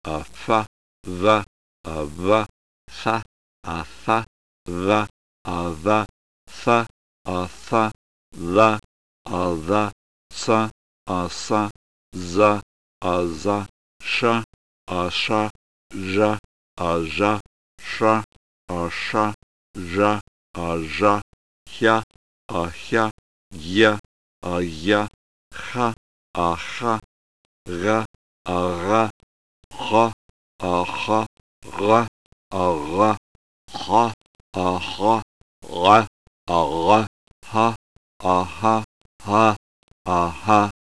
fa, va, va, fa, va, va, fa, la, sa, za, sha, ja, sha, ja, hya, ya, ha, ra, ra, ha, ra, ra, ha, ha,